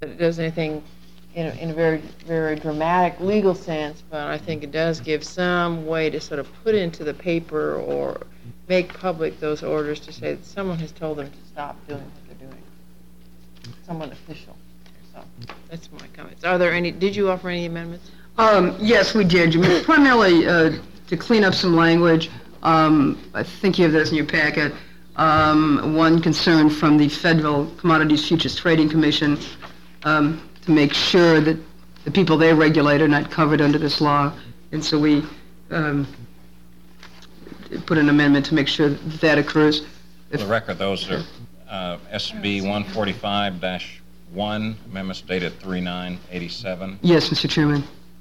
it does anything in a very, very dramatic legal sense, but I think it does give some way to sort of put into the paper or make public those orders to say that someone has told them to stop doing what they're doing. Someone official. So that's my comments. Are there any, did you offer any amendments? Yes, we did. Primarily to clean up some language. I think you have those in your packet. One concern from the Federal Commodities Futures Trading Commission to make sure that the people they regulate are not covered under this law. And so we put an amendment to make sure that occurs. For the record, those are SB 145-1, amendments dated 3/9/87. Yes, Mr. Chairman.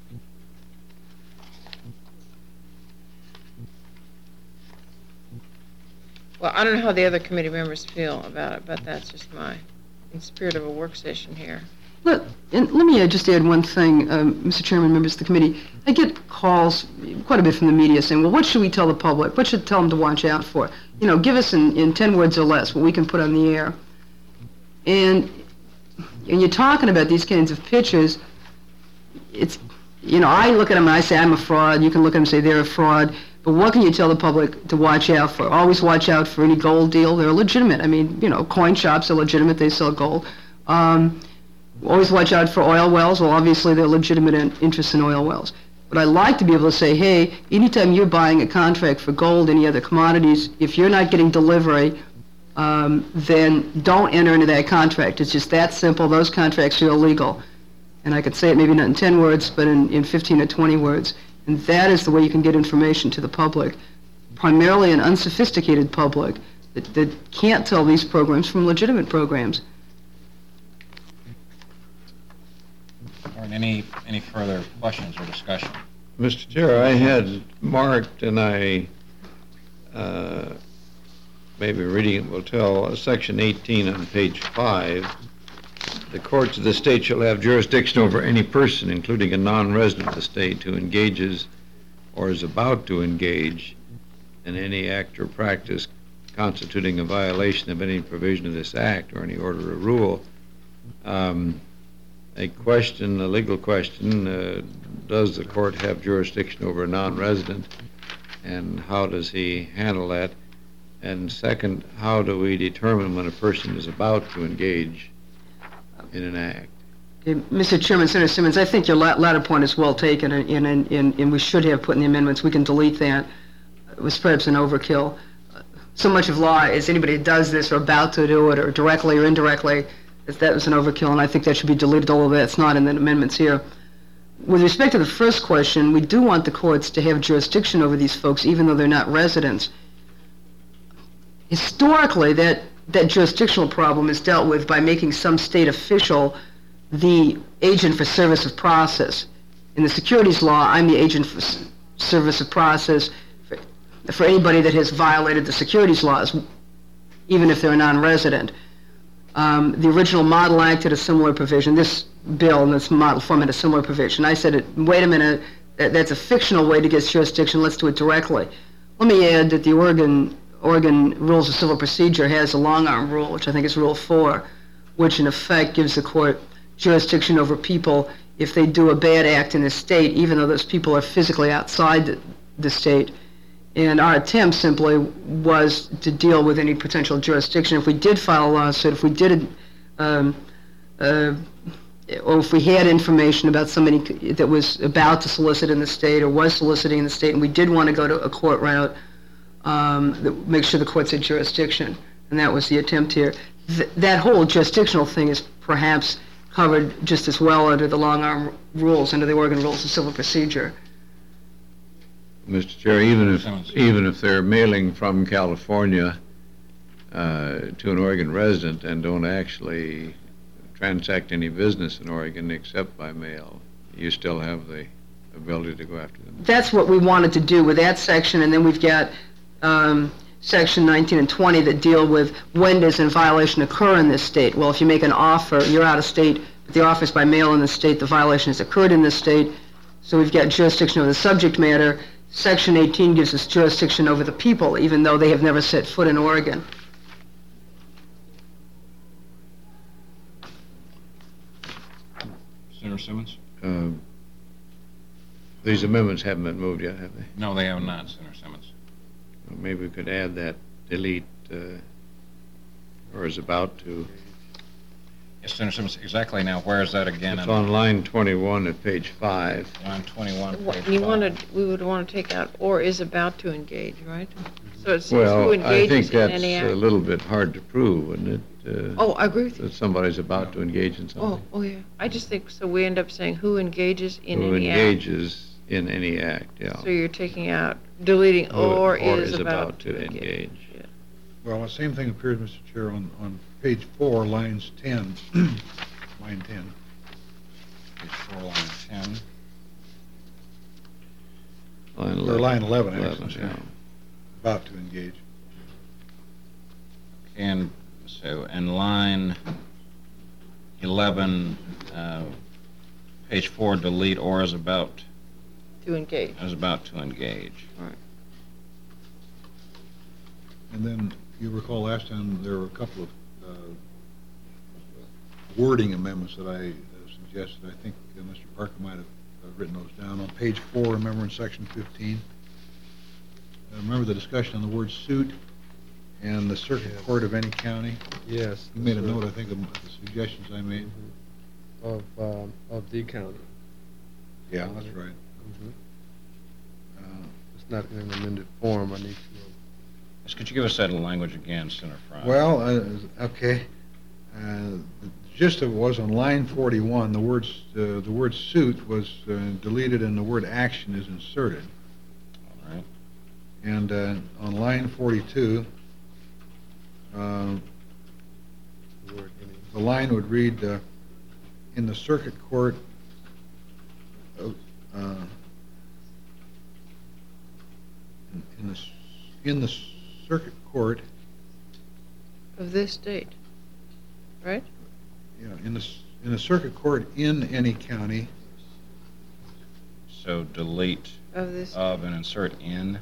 Well, I don't know how the other committee members feel about it, but that's just in spirit of a work session here. Let me just add one thing, Mr. Chairman, members of the committee. I get calls quite a bit from the media saying, well, what should we tell the public? What should we tell them to watch out for? Give us in 10 words or less what we can put on the air. And you're talking about these kinds of pitches, it's, I look at them and I say, I'm a fraud. You can look at them and say they're a fraud. But what can you tell the public to watch out for? Always watch out for any gold deal. They're legitimate. I mean, coin shops are legitimate. They sell gold. Always watch out for oil wells. Well, obviously, they're legitimate interests in oil wells. But I like to be able to say, hey, anytime you're buying a contract for gold, any other commodities, if you're not getting delivery, then don't enter into that contract. It's just that simple. Those contracts are illegal. And I could say it maybe not in 10 words, but in 15 or 20 words. And that is the way you can get information to the public, primarily an unsophisticated public that can't tell these programs from legitimate programs. All right, any further questions or discussion? Mr. Chair, I had marked, and I maybe reading it will tell, Section 18 on page 5, the courts of the state shall have jurisdiction over any person, including a non-resident of the state, who engages or is about to engage in any act or practice constituting a violation of any provision of this act or any order or rule. A legal question, does the court have jurisdiction over a non-resident, and how does he handle that? And second, how do we determine when a person is about to engage in an act? Mr. Chairman, Senator Simmons, I think your latter point is well taken, and we should have put in the amendments. We can delete that. It was perhaps an overkill. So much of law is anybody who does this or about to do it or directly or indirectly, that was an overkill, and I think that should be deleted, although that's not in the amendments here. With respect to the first question, we do want the courts to have jurisdiction over these folks, even though they're not residents. Historically, that jurisdictional problem is dealt with by making some state official the agent for service of process. In the securities law, I'm the agent for service of process for anybody that has violated the securities laws, even if they're a non-resident. The original Model Act had a similar provision. This bill in this model form had a similar provision. I said, wait a minute, that's a fictional way to get jurisdiction. Let's do it directly. Let me add that the Oregon Rules of Civil Procedure has a long-arm rule, which I think is Rule 4, which in effect gives the court jurisdiction over people if they do a bad act in the state, even though those people are physically outside the state. And our attempt simply was to deal with any potential jurisdiction. If we did file a lawsuit, if we did, or if we had information about somebody that was about to solicit in the state or was soliciting in the state, and we did want to go to a court route, make sure the courts had jurisdiction, and that was the attempt here. That whole jurisdictional thing is perhaps covered just as well under the long-arm rules, under the Oregon Rules of Civil Procedure. Mr. Chair, even if they're mailing from California to an Oregon resident and don't actually transact any business in Oregon except by mail, you still have the ability to go after them. That's what we wanted to do with that section, and then we've got Section 19 and 20 that deal with when does a violation occur in this state. Well, if you make an offer, you're out of state, but the offer is by mail in the state, the violation has occurred in this state, so we've got jurisdiction over the subject matter. Section 18 gives us jurisdiction over the people, even though they have never set foot in Oregon. Senator Simmons? These amendments haven't been moved yet, have they? No, they have not, Senator Simmons. Well, maybe we could add that delete, or is about to. Yes, Senator Simmons, exactly now, where is that again? It's on line 21 at page 5. Line 21, page You 5. wanted, we would want to take out or is about to engage, right? So it says who Well, I engages think in that's any a act. little bit hard to prove, isn't it? Oh, I agree with you. That somebody's about to engage in something. Oh, yeah. I just think, so we end up saying who engages in Who any act. engages in any act, yeah. So you're taking out, deleting or is about to engage. engage. Yeah. Well, the same thing appears, Mr. Chair, on page 4, lines 10, line 10. Page 4, line 10. Line Or line 11, 11, actually, yeah. about to engage. And so, in line 11, page 4, delete or is about To engage. to engage. And then, you recall last time, there were a couple of wording amendments that I suggested. I think Mr. Parker might have written those down. On page 4, remember in section 15, remember the discussion on the word suit and the circuit court of any county? Yes. You made a note, I think, of the suggestions I made. Of the county. Yeah, that's right. It's not in an amended form, I need to Yes, could you give us that language again, Senator Fry? Well, okay. The gist of it was on line 41, the word suit was deleted and the word action is inserted. All right. And on line 42, word the line would read, in the circuit court of, in the circuit court, Of this state, right? yeah, in the circuit court in any county, So delete Of this, of and insert in.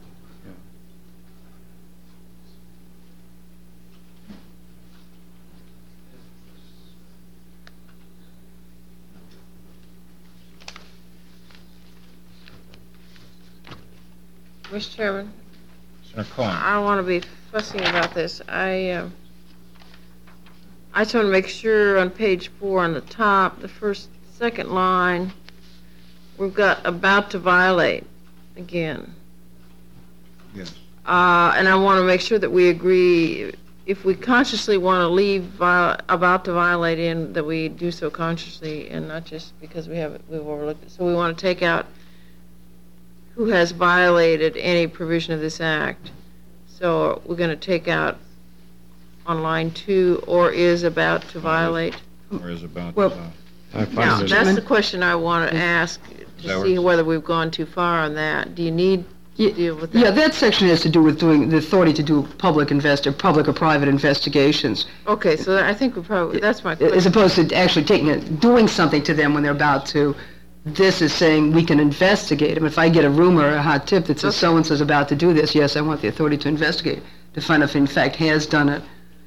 Mr. Chairman, Senator Cohen? I don't want to be fussing about this. I just want to make sure on page 4 on the top, the second line, we've got about to violate again. yes. And I want to make sure that we agree, if we consciously want to leave about to violate in, that we do so consciously and not just because we've overlooked it. So we want to take out who has violated any provision of this act. So we're going to take out on line 2, or is about to violate. Or is about Well, to, I find Now, it- that's the question I want to ask, that to what see it's- whether we've gone too far on that. Do you need to deal with that? Yeah, that section has to do with doing the authority to do public or private investigations, Okay, so I think we probably, that's my as question. opposed to actually doing something to them when they're about to. This is saying we can investigate them. If I get a rumor, a hot tip that says Okay. so-and-so's about to do this, yes, I want the authority to investigate, to find out if in fact has done it.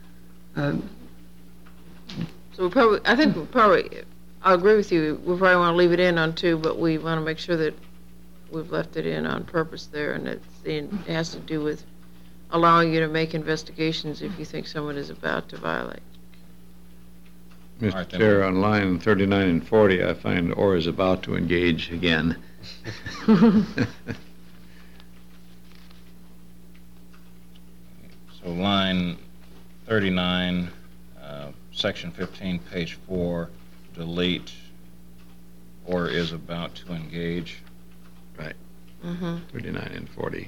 So I think I agree with you, we probably want to leave it in on 2, but we want to make sure that we've left it in on purpose there, and it has to do with allowing you to make investigations if you think someone is about to violate. All Mr. right, then. Chair, on line 39 and 40, I find or is about to engage again. so line 39, section 15, page 4, delete or is about to engage. Mm-hmm. 39 and 40.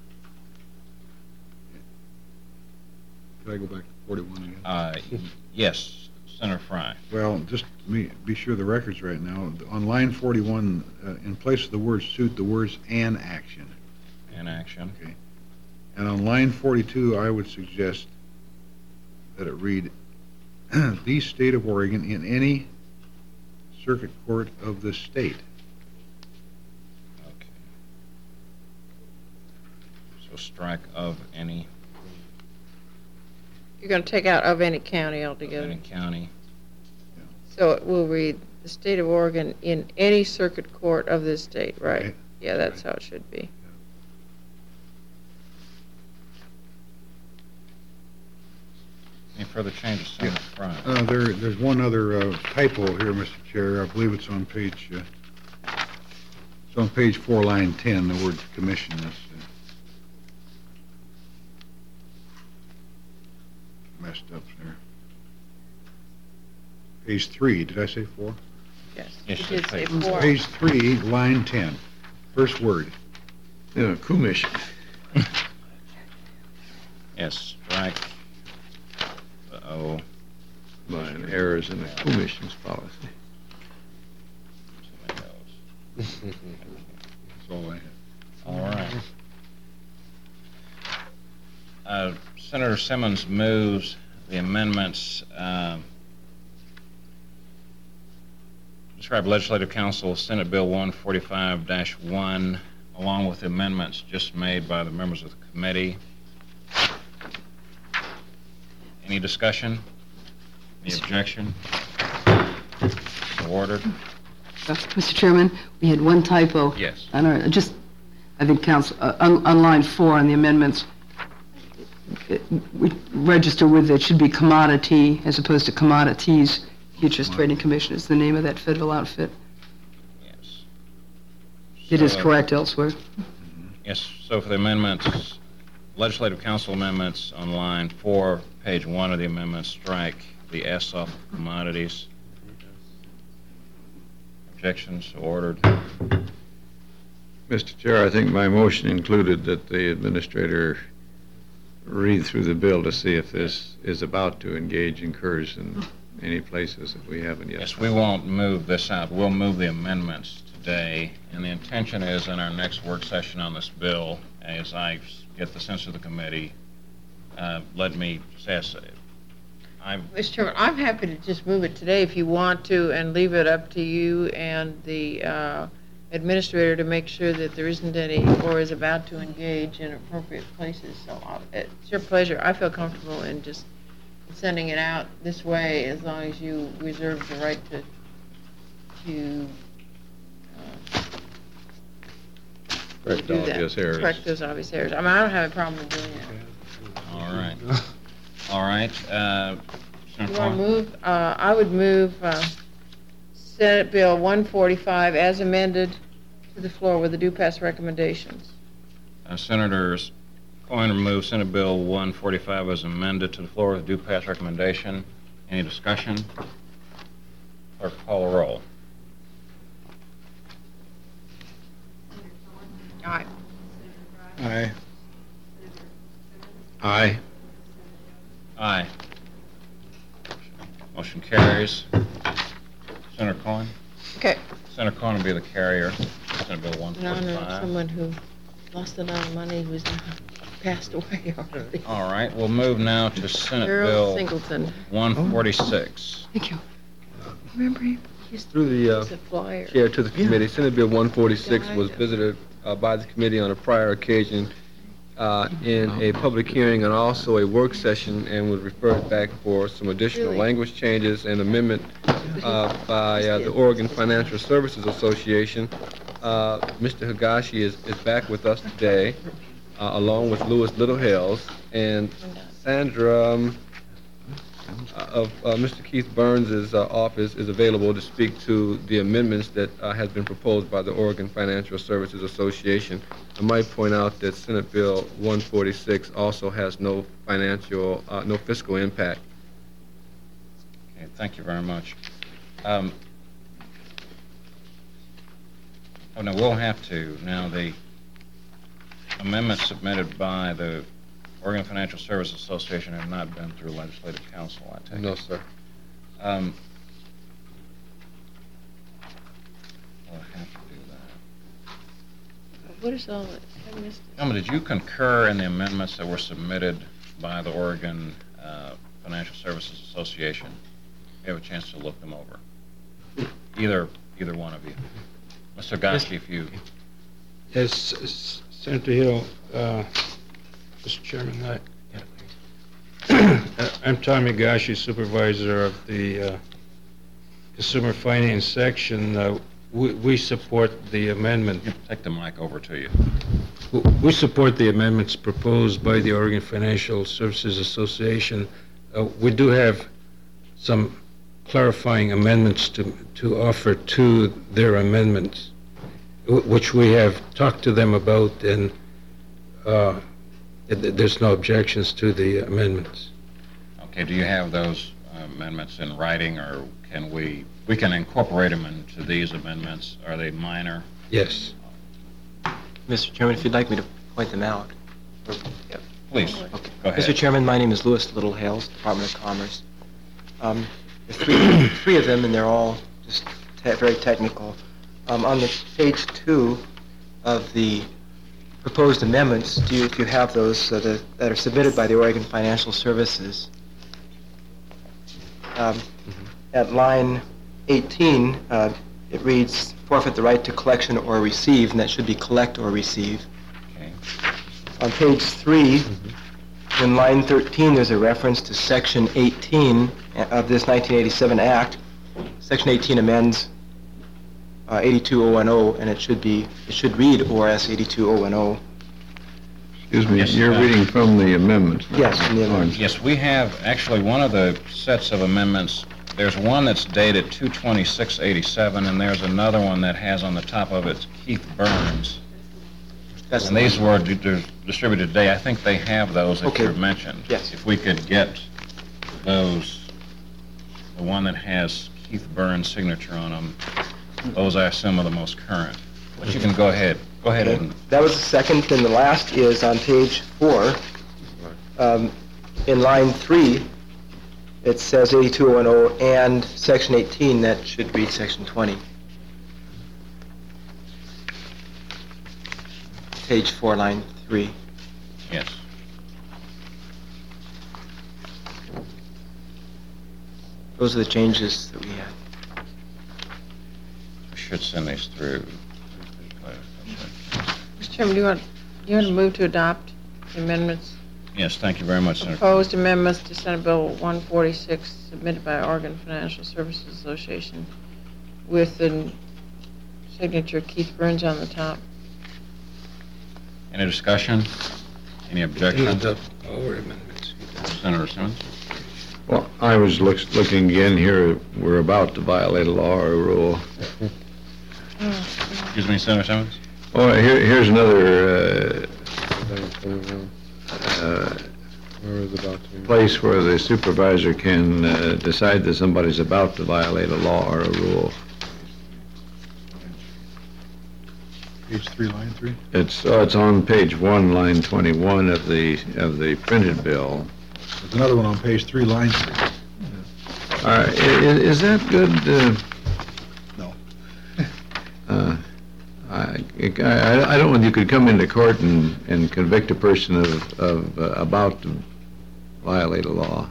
Could I go back to 41 again? Yes, Senator Fry. Well, just be sure the record's right now. On line 41, in place of the word suit, the words "an action." In action. Okay. And on line 42, I would suggest that it read, "The state of Oregon in any circuit court of the state." Okay. So strike of any You're going to take out of any county of altogether. any county. So it will read, the state of Oregon in any circuit court of this state, right? Right. Yeah, that's how it should be. Any further changes on the front? There's one other typo here, Mr. Chair. I believe it's on page 4, line 10, the word commission is messed up there. Page 3, did I say 4? Yes. Yes, You did say page- 4. Page 3, line 10, first word. Yeah, commission. Yes, strike the O. Line errors in the commission's policy. Somebody else. That's all I have. All right. Senator Simmons moves the amendments, describe Legislative Council Senate Bill 145-1, along with the amendments just made by the members of the committee. Any discussion? Any objection? So ordered? Mr. Chairman, we had one typo. Yes. I think council, on line 4 on the amendments, we register with, it should be commodity as opposed to commodities. Futures Trading Commission is the name of that federal outfit. Yes. It is So, correct elsewhere. Yes, so for the amendments, Legislative Council amendments on line 4, page 1 of the amendments, strike the S off of commodities. Objections, so ordered. Mr. Chair, I think my motion included that the administrator read through the bill to see if this is about to engage incurs in any places that we haven't yet. Yes, we won't move this out. We'll move the amendments today, and the intention is in our next work session on this bill, as I get the sense of the committee, let me just ask, Mr. Chairman, I'm happy to just move it today if you want to, and leave it up to you and the administrator to make sure that there isn't any, or is about to engage in appropriate places. So it's your pleasure. I feel comfortable in just sending it out this way, as long as you reserve the right to Correct do that. obvious errors. Correct those obvious errors. I mean, I don't have a problem with doing that. all right. All right. Senator You want to Cohen? move? I would move Senate Bill 145 as amended to the floor with the due pass recommendations. Senators Cohen removed Senate Bill 145 as amended to the floor with due pass recommendation. Any discussion? Clerk, call the roll. Aye. Aye. Aye. Aye. Motion carries. Senator Cohen? Okay. Senator Cohen will be the carrier. Senate Bill In honor of 145. someone who lost a lot of money who's now passed away already. All right, we'll move now to Senate Harold Bill Singleton. 146. Thank you. Remember him? He used to Through the use a flyer. chair to the committee, Senate Bill 146 was Died. visited by the committee on a prior occasion in a public hearing and also a work session, and was referred back for some additional Really? language changes and amendment by the Oregon Financial Services Association. Mr. Higashi is back with us today, along with Louis Littlehales, and Sandra of Mr. Keith Burns' office is available to speak to the amendments that has been proposed by the Oregon Financial Services Association. I might point out that Senate Bill 146 also has no fiscal impact. Okay, thank you very much. No, we'll have to. Now, the amendments submitted by the Oregon Financial Services Association have not been through Legislative Council, I take it. No, sir. We'll have to do that. What is all that? I missed it. Gentlemen, did you concur in the amendments that were submitted by the Oregon Financial Services Association? You have a chance to look them over. Either one of you. Mr. Goski, if you... Yes, Senator Hill, Mr. Chairman, I'm Tommy Gashi, supervisor of the consumer finance section, we support the amendment. Take the mic over to you. We support the amendments proposed by the Oregon Financial Services Association. We do have some clarifying amendments to offer to their amendments, which we have talked to them about, and there's no objections to the amendments. Okay, do you have those amendments in writing, or can we can incorporate them into these amendments? Are they minor? Yes. Mr. Chairman, if you'd like me to point them out. Please, Okay. go ahead. Mr. Chairman, my name is Louis Little Hales, Department of Commerce. There's three of them, and they're all just very technical. On the page 2 of the proposed amendments, if you have those that are submitted by the Oregon Financial Services, at line 18, it reads, forfeit the right to collection or receive, and that should be collect or receive. Okay. On page 3, in line 13, there's a reference to Section 18 of this 1987 Act. Section 18 amends 82010, and it should read ORS 82010. Excuse me, Yes, you're reading from the amendments. Yes, from the amendments. Yes, we have actually one of the sets of amendments. There's one that's dated 2/26/87, and there's another one that has on the top of it Keith Burns. That's And the these one. were distributed today. I think they have those that Okay. you've mentioned. Yes. If we could get those, the one that has Keith Burns' signature on them, those I assume are the most current. But you can go ahead. Go ahead Okay. and, That was the second, and the last is on page 4. In line 3, it says 82010 and Section 18, that should read Section 20. Page 4, line 3. yes. Those are the changes that we had. We should send these through. Mr. Chairman, do you want to move to adopt the amendments, Yes, thank you very much, Senator. proposed amendments to Senate Bill 146 submitted by Oregon Financial Services Association with the signature Keith Burns on the top? Any discussion? Any objection? Adopt our amendments. Senator Simmons? Well, I was looking again here, we're about to violate a law or a rule. Excuse me, Senator Simmons? Oh, here's another place where the supervisor can decide that somebody's about to violate a law or a rule. Page 3, line 3. It's on page 1, line 21 of the printed bill. There's another one on page 3, line 3. Is that good? No. I don't want you could come into court and convict a person of about to violate a law.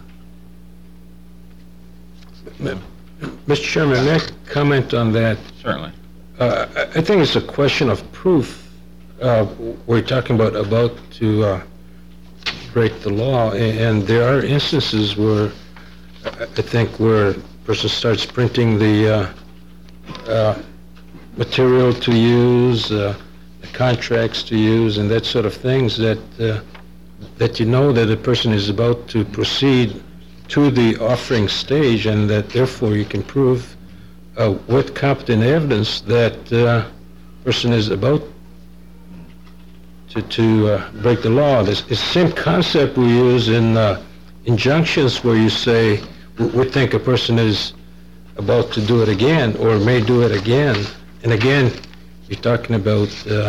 Mr. Chairman, may I comment on that? Certainly. I think it's a question of proof. We're talking about to break the law, and there are instances where I think where a person starts printing the material to use, the contracts to use, and that sort of things that you know that a person is about to proceed to the offering stage, and that therefore you can prove with competent evidence that person is about to break the law. It's the same concept we use in injunctions where you say, we think a person is about to do it again or may do it again. And again, you're talking about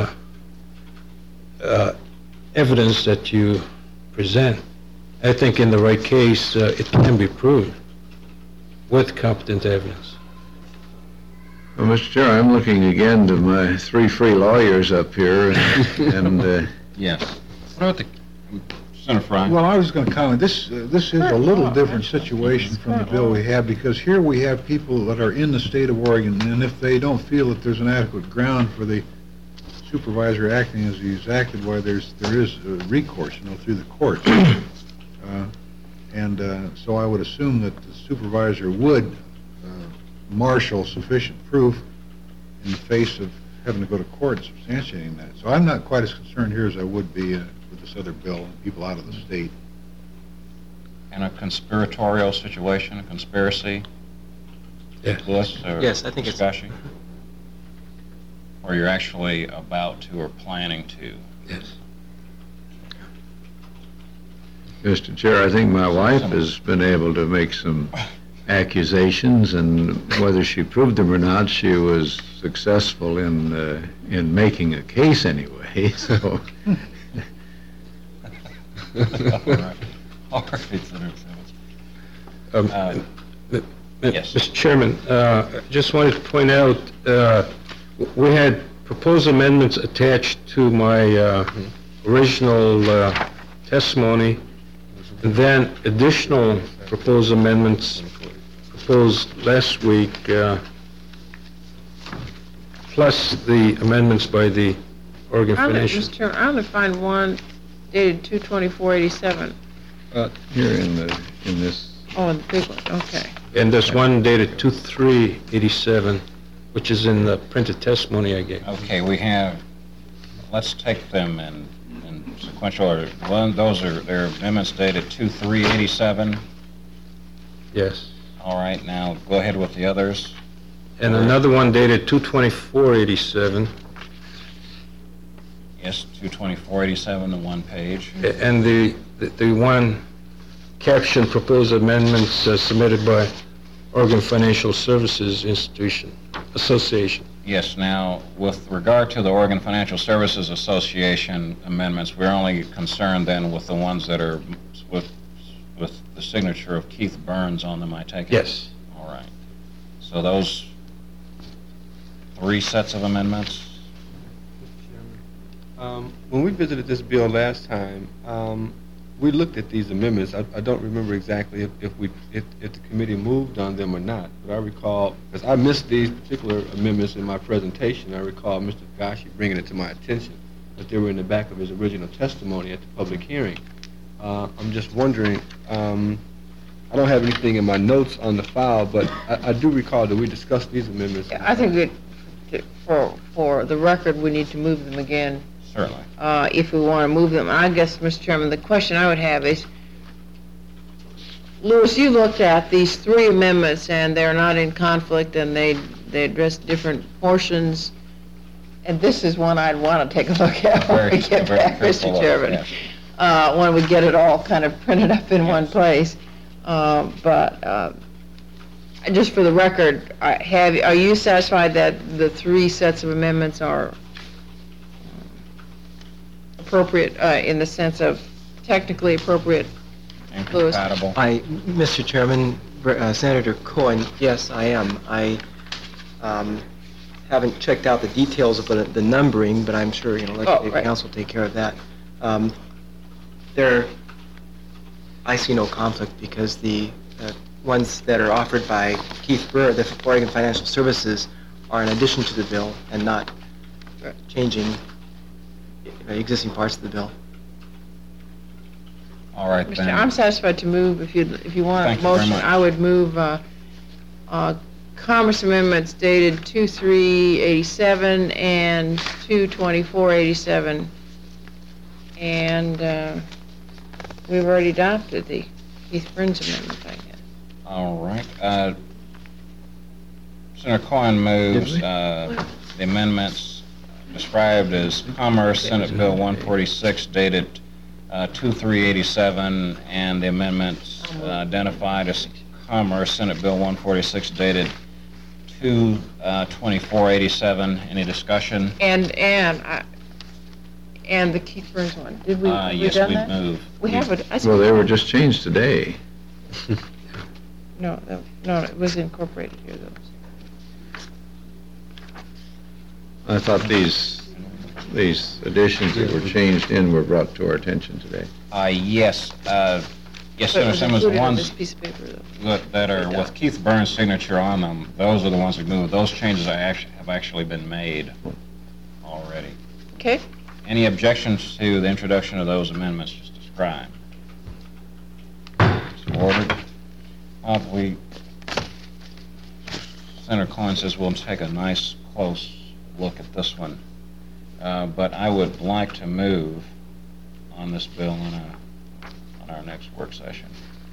evidence that you present. I think in the right case, it can be proved with competent evidence. Well, Mr. Chair, I'm looking again to my 3 free lawyers up here, and Yes. What about the, Senator Fry? Well, I was going to comment, this is a little different situation from the bill we have, because here we have people that are in the state of Oregon, and if they don't feel that there's an adequate ground for the supervisor acting as he's acted, why there is recourse, through the courts. So I would assume that the supervisor would marshal sufficient proof in the face of having to go to court and substantiating that. So I'm not quite as concerned here as I would be with this other bill and people out of the state. In a conspiratorial situation, a conspiracy? Yeah. Louis or Yes, I think it's- Scotchy? Or you're actually about to or planning to? Yes. Mr. Chair, I think my wife has been able to make some accusations, and whether she proved them or not, she was successful in making a case anyway, so. All right, Senator Simmons. Yes. Mr. Chairman, just wanted to point out, we had proposed amendments attached to my original testimony, and then additional proposed amendments proposed last week, plus the amendments by the Oregon Financial. Mr. Chairman, I only find one dated 2/24/87. Here in this, Oh, the big one, okay. And there's one dated 2/3/87, which is in the printed testimony I gave. Okay, we have, let's take them in sequential order. They're amendments dated 2/3/87. Yes. All right, now go ahead with the others. And another one dated 2/24/87, Yes, 2/24/87, the one page. and the one caption proposed amendments submitted by Oregon Financial Services Association. Yes, now, with regard to the Oregon Financial Services Association amendments, we're only concerned then with the ones that are with the signature of Keith Burns on them, I take it? Yes. All right. So those 3 sets of amendments? When we visited this bill last time, we looked at these amendments. I don't remember exactly if the committee moved on them or not, but I recall, because I missed these particular amendments in my presentation, I recall Mr. Gashi bringing it to my attention, that they were in the back of his original testimony at the public hearing. I'm just wondering, I don't have anything in my notes on the file, but I do recall that we discussed these amendments. I think that for the record, we need to move them again. Certainly. If we want to move them. I guess, Mr. Chairman, the question I would have is, Louis, you looked at these 3 amendments, and they're not in conflict, and they address different portions, and this is one I'd want to take a look at when we get back, Mr. Chairman, when we get it all kind of printed up in one place. But just for the record, are you satisfied that the 3 sets of amendments are appropriate in the sense of technically appropriate? Incompatible. Mr. Chairman, Senator Cohen, yes, I am. I haven't checked out the details of the numbering, but I'm sure, legislative council will take care of that. I see no conflict because the ones that are offered by Keith Burr, the Oregon Financial Services, are in addition to the bill and not changing existing parts of the bill. All right, Mr. then. I'm satisfied to move, if you want Thank a you very motion, much. I would move Commerce amendments dated 2/3/87 and 2/24/87. And we've already adopted the Keith Burns amendment, I guess. All right. Senator Cohen moves the amendments described as Commerce Senate Bill 146 dated 2/3/87, and the amendments identified as Commerce Senate Bill 146 dated 2/24/87. Any discussion? And the Keith Burns one, did we, have we Yes, done we that? moved. We have it. well, they were just changed today. No, it was incorporated here, though. I thought these additions that were changed in were brought to our attention today. Yes. Yes, But it Senator was Simmons, included the on this ones piece of paper, though. that are with Keith Burns' signature on them, those are the ones we moved. Those changes have actually been made already. Okay? Any objections to the introduction of those amendments just described? So ordered. We Senator Cohen says we'll take a nice, close look at this one. But I would like to move on this bill on our next work session.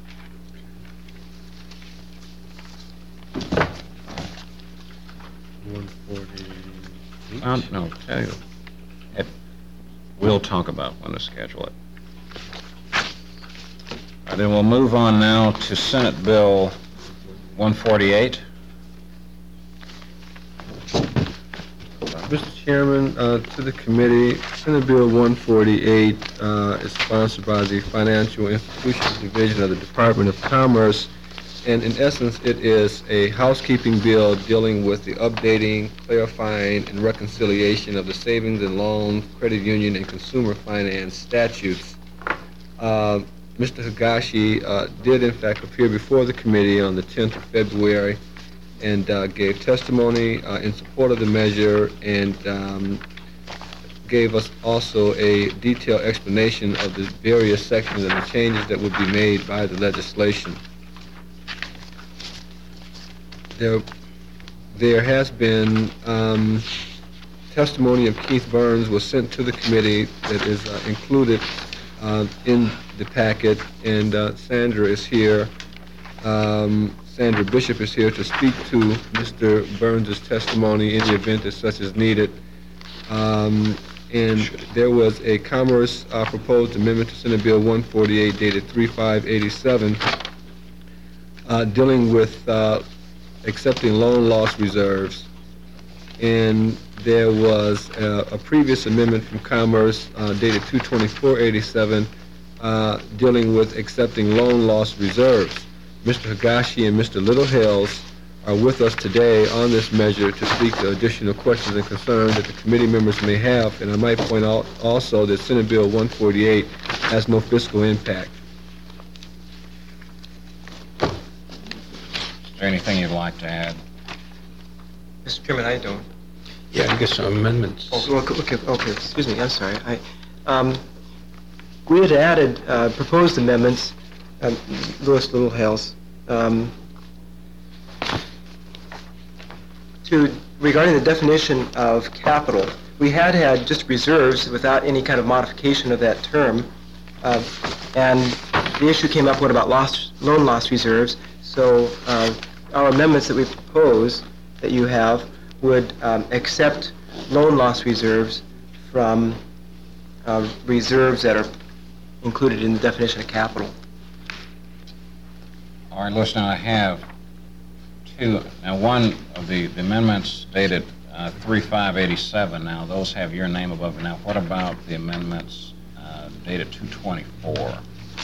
No, tell you. We'll talk about when to schedule it. Then we'll move on now to Senate Bill 148. Mr. Chairman, to the committee, Senate Bill 148 is sponsored by the Financial Institutions Division of the Department of Commerce, and in essence, it is a housekeeping bill dealing with the updating, clarifying, and reconciliation of the savings and loan, credit union, and consumer finance statutes. Mr. Higashi did in fact appear before the committee on the 10th of February and gave testimony in support of the measure and gave us also a detailed explanation of the various sections and the changes that would be made by the legislation. There has been testimony of Keith Burns was sent to the committee that is included in the packet, and Sandra is here. Sandra Bishop is here to speak to Mr. Burns' testimony in the event that such is needed. And there was a Commerce proposed amendment to Senate Bill 148 dated 3/5/87 dealing with accepting loan loss reserves. And there was a previous amendment from Commerce dated 2/24/87 dealing with accepting loan loss reserves. Mr. Higashi and Mr. Littlehales are with us today on this measure to speak to additional questions and concerns that the committee members may have. And I might point out also that Senate Bill 148 has no fiscal impact. Is there anything you'd like to add? Mr. Chairman, I don't. Yeah, I guess some amendments. Okay, excuse me, I'm sorry. We had added proposed amendments, Louis Littlehales, regarding the definition of capital. We had just reserves without any kind of modification of that term, and the issue came up, what about loan loss reserves? So our amendments that we propose, that you have, would accept loan loss reserves from reserves that are included in the definition of capital. All right, listen, I have two. Now, one of the amendments dated 3/5/87. Now, those have your name above it. Now, what about the amendments dated 2/24?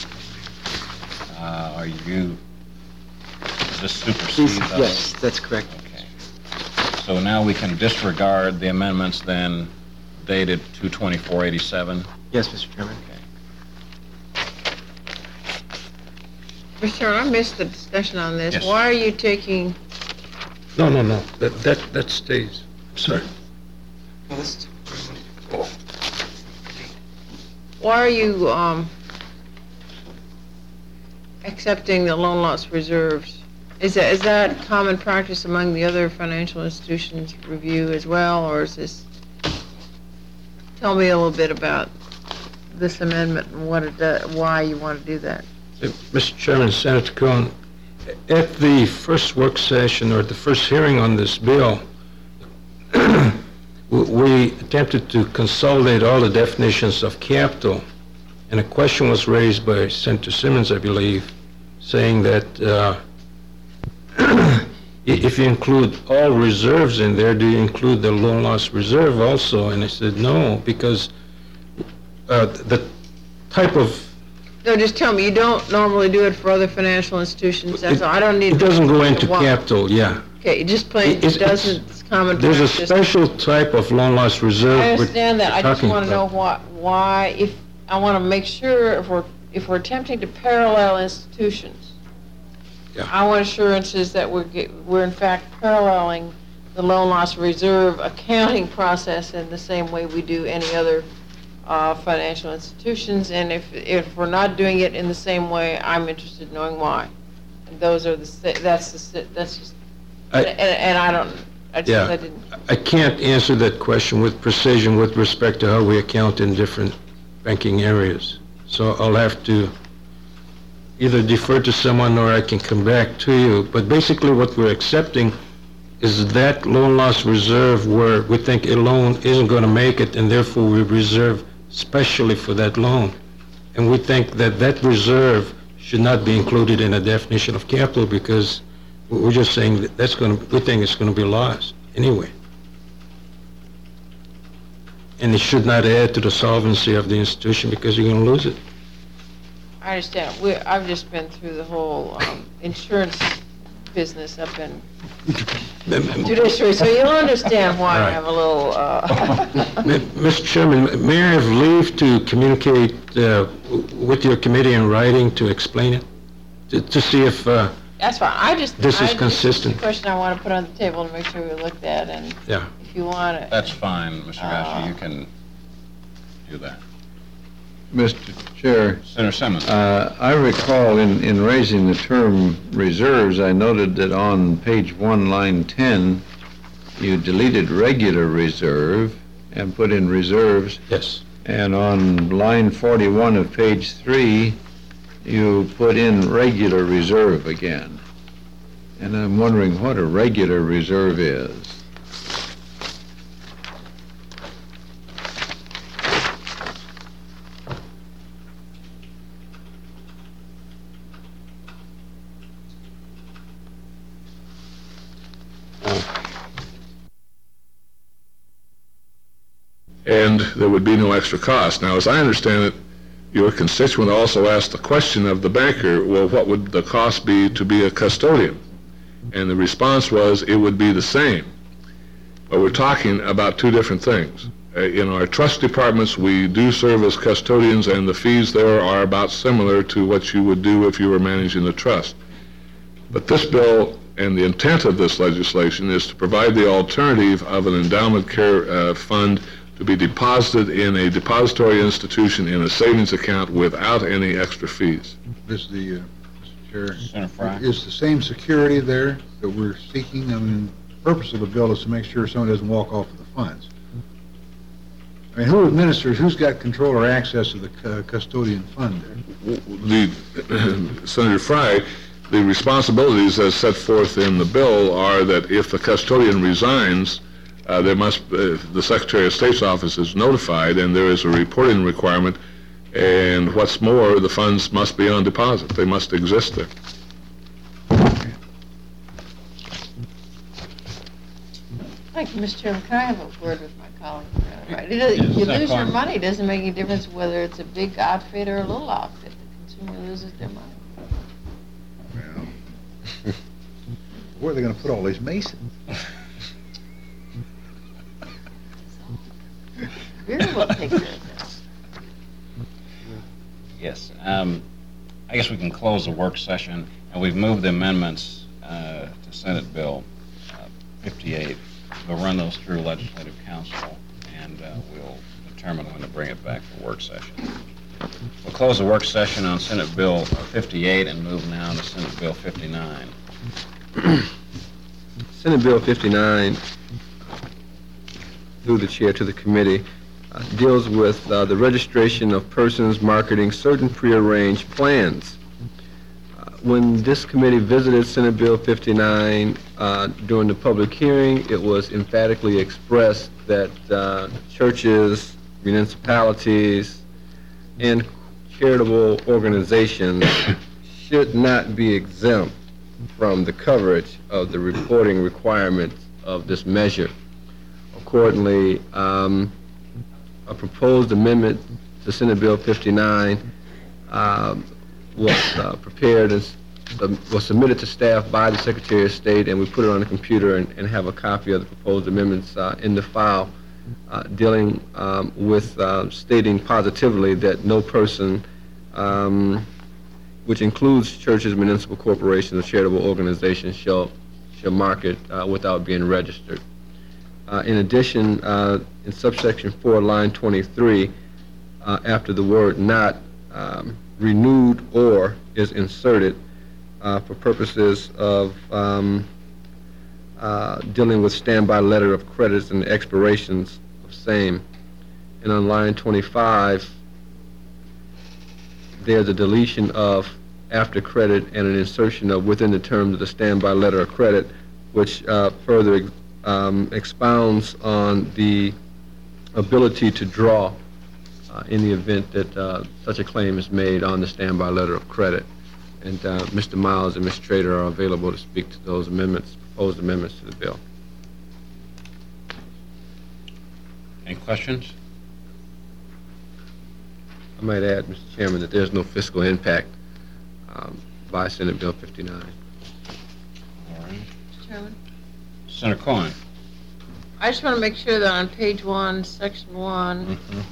Does this supersede those? Yes, that's correct. Okay. So now we can disregard the amendments then dated 2/24/87? Yes, Mr. Chairman. Mr. Chairman, I missed the discussion on this. Yes. Why are you taking, No, that stays. Sorry. why are you accepting the loan loss reserves? Is that common practice among the other financial institutions review as well, or is this, tell me a little bit about this amendment and what it does, why you want to do that. Mr. Chairman, Senator Cohen, at the first work session or the first hearing on this bill, we attempted to consolidate all the definitions of capital, and a question was raised by Senator Simmons, I believe, saying that if you include all reserves in there, do you include the loan loss reserve also? And I said no, because the type of No, just tell me, you don't normally do it for other financial institutions, that's all, I don't need. It doesn't go into why. capital, yeah. Okay, it just plain, it doesn't, it's common There's practice. a special type of loan loss reserve. I we're understand that, I just talking want to know about. why, if, I want to make sure if we're attempting to parallel institutions, Yeah. I want assurances that we're in fact paralleling the loan loss reserve accounting process in the same way we do any other financial institutions, and if we're not doing it in the same way, I'm interested in knowing why. And those are that's just And I don't, I Yeah. just, I didn't, I can't answer that question with precision with respect to how we account in different banking areas. So I'll have to either defer to someone or I can come back to you. But basically what we're accepting is that loan loss reserve where we think a loan isn't going to make it and therefore we reserve specially for that loan. And we think that that reserve should not be included in a definition of capital because we're just saying that that's going to, we think it's going to be lost anyway. And it should not add to the solvency of the institution because you're going to lose it. I understand. I've just been through the whole insurance business up in judiciary, so you'll understand why I Right. have a little, Mr. Chairman, may I have leave to communicate with your committee in writing to explain it? To see if, that's fine. I just. This is This is consistent. a question I want to put on the table to make sure we looked at, and yeah. if you want to. That's fine, Mr. Gassi, you can do that. Mr. Chair, Senator Simmons? I recall in raising the term reserves, I noted that on page 1, line 10, you deleted regular reserve and put in reserves. Yes. And on line 41 of page 3, you put in regular reserve again. And I'm wondering what a regular reserve is. And there would be no extra cost. Now, as I understand it, your constituent also asked the question of the banker, well, what would the cost be to be a custodian? And the response was, it would be the same. But we're talking about two different things. In our trust departments, we do serve as custodians, and the fees there are about similar to what you would do if you were managing the trust. But this bill and the intent of this legislation is to provide the alternative of an endowment care fund to be deposited in a depository institution in a savings account without any extra fees. This, Mr. Chair, Senator Fry? is the same security there that we're seeking? I mean, the purpose of the bill is to make sure someone doesn't walk off with the funds. I mean, who administers, who's got control or access to the custodian fund there? Senator Fry, the responsibilities as set forth in the bill are that if the custodian resigns, the Secretary of State's office is notified, and there is a reporting requirement, and what's more, the funds must be on deposit. They must exist there. Thank you, Mr. Chairman. Can I have a word with my colleague? Right. Yes, You that's lose your fine. money. It doesn't make any difference whether it's a big outfit or a little outfit. The consumer loses their money. Well, where are they gonna put all these masons? Very well take care of this. Yes. I guess we can close the work session, and we've moved the amendments to Senate Bill 58. We'll run those through Legislative Council, and we'll determine when to bring it back for work session. We'll close the work session on Senate Bill 58 and move now to Senate Bill 59. Senate Bill 59, through the chair to the committee, deals with the registration of persons marketing certain prearranged plans. When this committee visited Senate Bill 59 during the public hearing, it was emphatically expressed that churches, municipalities, and charitable organizations should not be exempt from the coverage of the reporting requirements of this measure. Accordingly, a proposed amendment to Senate Bill 59 was prepared and was submitted to staff by the Secretary of State, and we put it on the computer and have a copy of the proposed amendments in the file, dealing with stating positively that no person, which includes churches, municipal corporations, or charitable organizations, shall market without being registered. In addition, in subsection 4, line 23, after the word "not," renewed or is inserted for purposes of dealing with standby letter of credits and the expirations of same. And on line 25, there's a deletion of after credit and an insertion of within the terms of the standby letter of credit, which further expounds on the ability to draw in the event that such a claim is made on the standby letter of credit. And Mr. Miles and Ms. Trader are available to speak to those amendments, proposed amendments to the bill. Any questions? I might add, Mr. Chairman, that there's no fiscal impact by Senate Bill 59. All right. Mr. Chairman? Senator Cohen? I just want to make sure that on page 1, section 1, Mhm.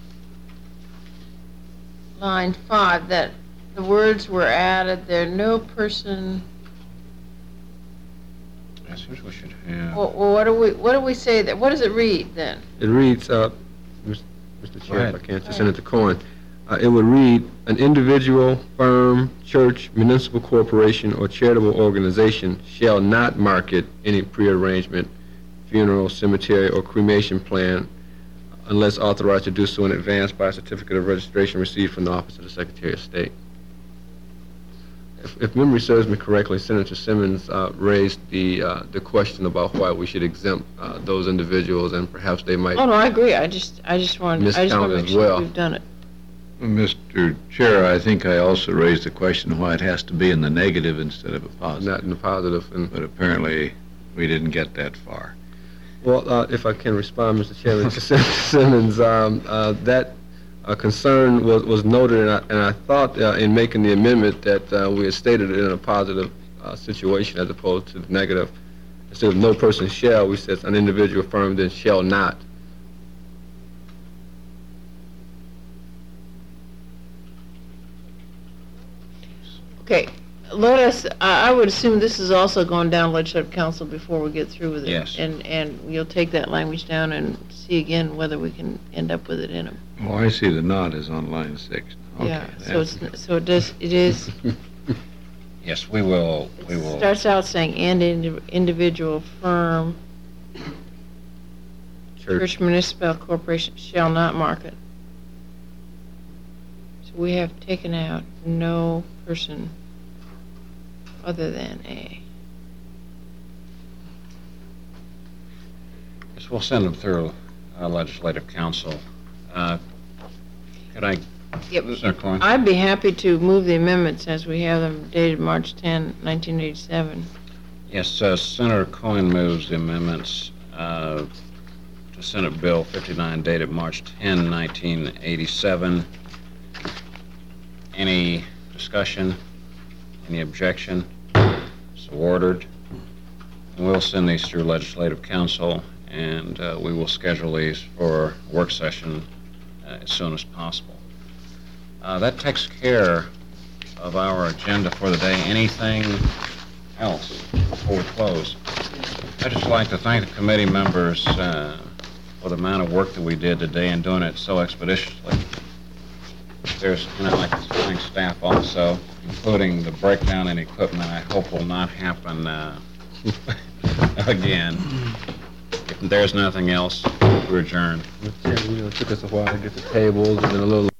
line 5, that the words were added, there no person, I suppose we should have. well, what do we say there? What does it read then? It reads, Mr. Chair, ahead. if I can, to Senator Cohen, it would read, an individual, firm, church, municipal corporation, or charitable organization shall not market any prearrangement, funeral, cemetery, or cremation plan unless authorized to do so in advance by a certificate of registration received from the Office of the Secretary of State. If memory serves me correctly, Senator Simmons raised the question about why we should exempt those individuals, and perhaps they might Oh, no, I agree. I just wanted to Miscount make as sure well. we've done it. Mr. Chair, I think I also raised the question why it has to be in the negative instead of a positive. not in the positive. And But apparently, we didn't get that far. well, if I can respond, Mr. Chairman, to Senator Simmons, that concern was noted, and I thought in making the amendment that we had stated it in a positive situation as opposed to the negative. Instead of no person shall, we said an individual firm then shall not. Okay, let us, I would assume this is also going down legislative council before we get through with it. Yes. And you'll take that language down and see again whether we can end up with it in them. Oh, I see the knot is on line 6. Okay, Yeah, that's- so it is, Yes, we will. it starts out saying, and individual firm, church, municipal, corporation shall not market. So we have taken out no person other than a. Yes, we'll send them through legislative council. Could I, Yep. Senator Cohen? I'd be happy to move the amendments as we have them dated March 10, 1987. Yes, Senator Cohen moves the amendments to Senate Bill 59 dated March 10, 1987. Any discussion? Any objection? So ordered. And we'll send these through legislative council, and we will schedule these for work session as soon as possible. That takes care of our agenda for the day. Anything else before we close? I'd just like to thank the committee members for the amount of work that we did today and doing it so expeditiously. There's, I'd like to thank staff also, including the breakdown in equipment. I hope will not happen again. If there's nothing else, we're adjourned. It took us a while to get the tables and then a little